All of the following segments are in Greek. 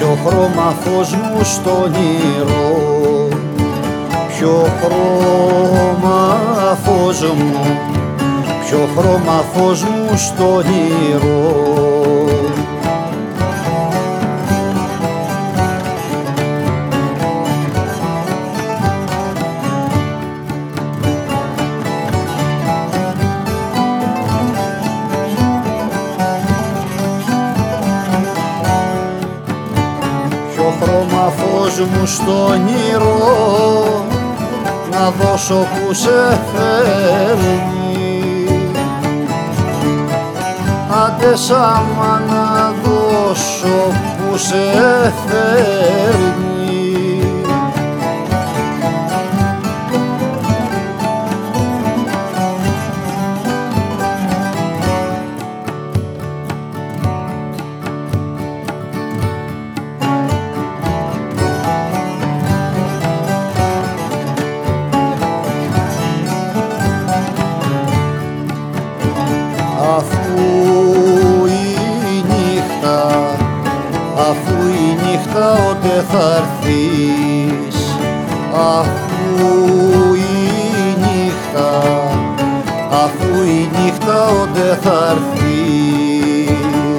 ποιο χρώμα φως μου στο όνειρο, ποιο χρώμα φως μου, ποιο χρώμα φως μου στο όνειρο. Χρώμα φως μου στο όνειρο να δώσω που σε φέρνει, άντε σάμα να δώσω που σε φέρνει. Αφού η νύχτα ότε θα έρθεις, αφού η νύχτα ότε θα έρθεις.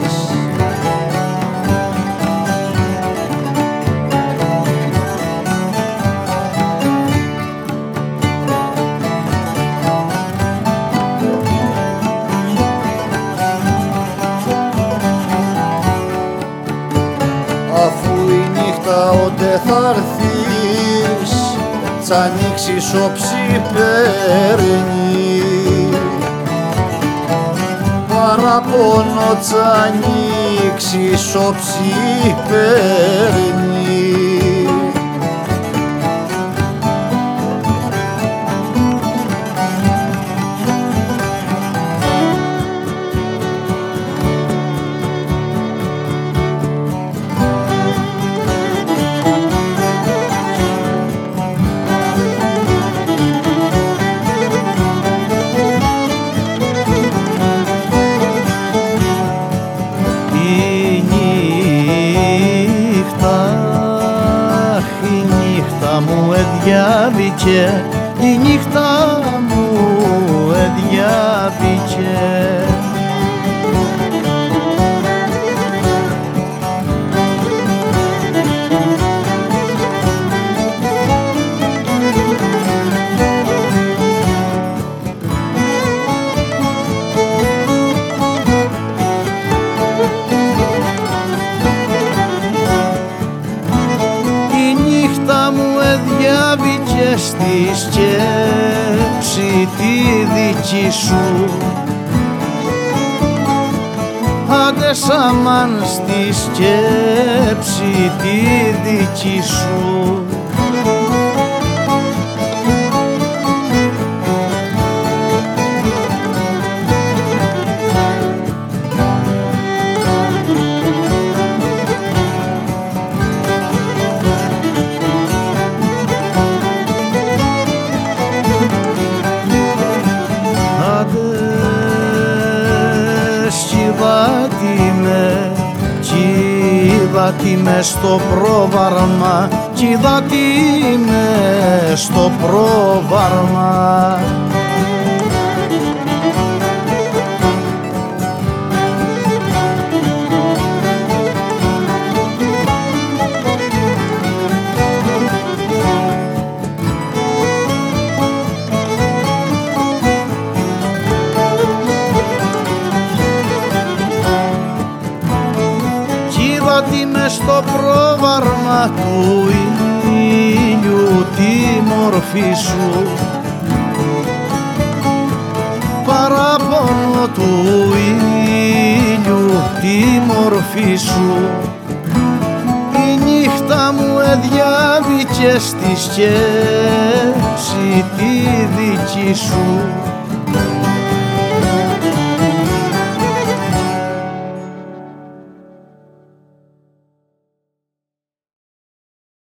Αφού η νύχτα ότε θα έρθεις, τ' ανοίξεις όψη παίρνει, παραπονό τ' ανοίξεις όψη παίρνει. Μου εδιάβηκε, η νύχτα μου εδιάβηκε. Διάβηκε στη σκέψη τη δική σου, άντε σαμάν στη σκέψη τη δική σου. Κοίτατη με στο πρόβαρμα, κοίτατη με στο πρόβαρμα. Κοίτατη μες στο πρόβαρμα του ήλιου τη μορφή σου, παράπονο του ήλιου τη μορφή σου. Η νύχτα μου εδιάβηκε στη σκέψη τη δική σου.